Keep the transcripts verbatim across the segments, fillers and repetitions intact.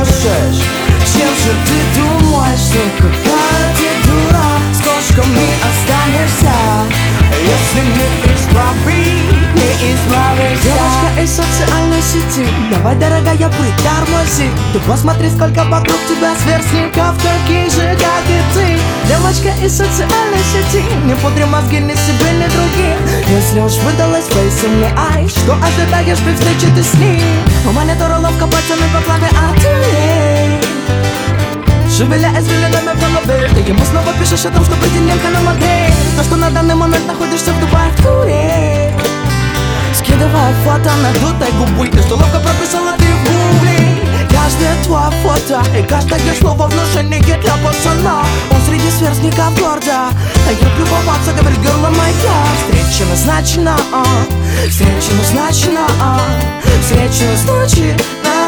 слушаешь? Чем же ты думаешь, что какая ты дура? С кошками останешься, если не исправить, не исправишься. Девочка из социальной сети, давай, дорогая, притормози. Ты посмотри, сколько вокруг тебя сверстников, таких же, как и ты. Девочка из социальной сети, не пудри мозги ни себе, ни другим. Если уж выдалась фейсом, не ай, что ожидаешь при встрече ты с ним? У монитора ловко пальцами по клавиатуре, шевеля извилинами в голове. Ты ему снова пишешь о том, что претендентка на модель. То, что на данный момент находишься в Дубае в туре. Скидывая фото надутой губой, ты что ловко прописала ты в гугле. Каждое твое фото и каждое слово внушение для пацана. Он среди сверстников гордо дает любоваться, говорит, герла моя. Встреча назначена, а, встреча назначена, а, встреча назначена.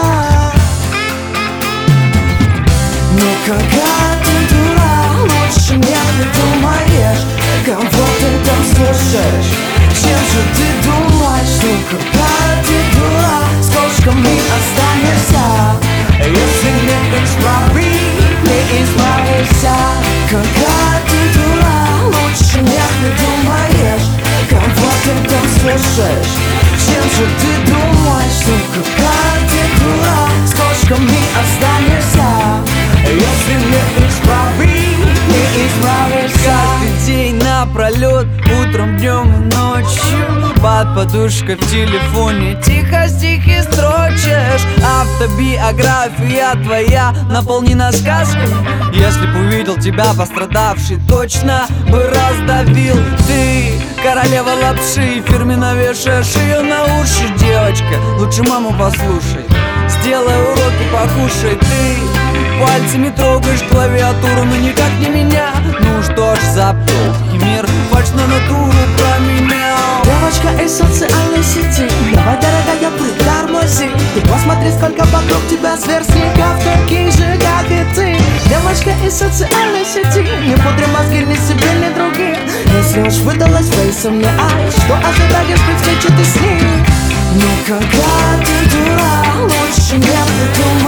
Но какая ты дура, лучше не придумаешь. Кого ты там слушаешь? Чем же ты думаешь, что какая ты дура? С кошками останешься, если не исправить, не исправишься. Какая ты дура, лучше не придумаешь. Кого ты там слушаешь? Чем же ты думаешь, что какая ты дура? С кошками останешься, если не исправить, не исправишься. Каждый день напролет, утром, днем и ночью, под подушкой в телефоне тихо стихи строчишь. Автобиография твоя наполнена сказками. Если б увидел тебя пострадавший, точно бы раздавил. Ты королева лапши, фирменно вешаешь ее на уши. Девочка, лучше маму послушай, сделай уроки, покушай. Ты пальцами трогаешь клавиатуру, но никак не меня. Ну что ж, запомни, мир фальшь на натуру променял. Девочка из социальной сети, давай, дорогая, притормози. Ты посмотри, сколько вокруг тебя сверстников, таких же, как и ты. Девочка из социальной сети, не пудри мозги ни себе, ни другим. Если уж выдалась фейсом, не ай, что ожидаешь при встрече ты с ним? Ну какая ты дура, лучше не придумай.